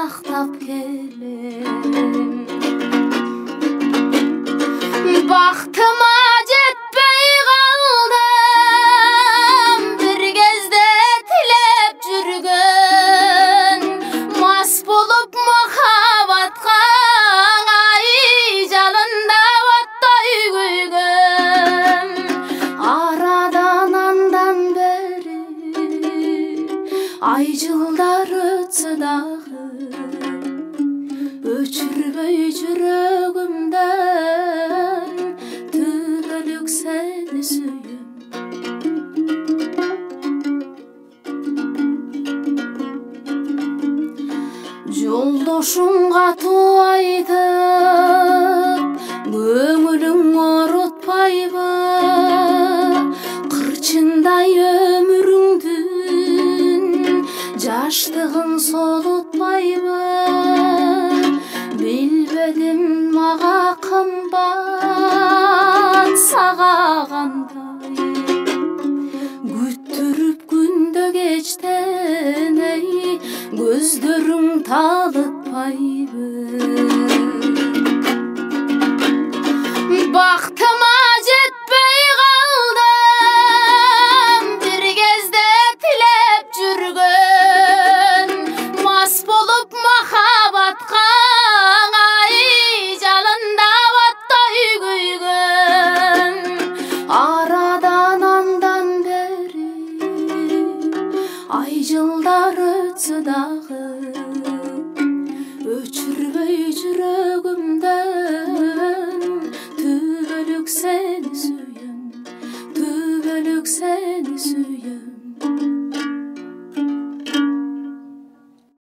сактап келем. Бактыма жетпей калдым, бир кезде тилеп жүргөн, мас болуп махабатка ай жалында оттой күйгөн. Арадан андан бери ай жылдар өтсө дагы, өчүрбөй жүрөгүмдөн түбөлүк сени сүйөм. Жолдошуңга туу айтып, көңүлүң орутпайбы? Кырчындай өмүрүңдүн жаштыгын солутпайбы? Билбедим мага кымбат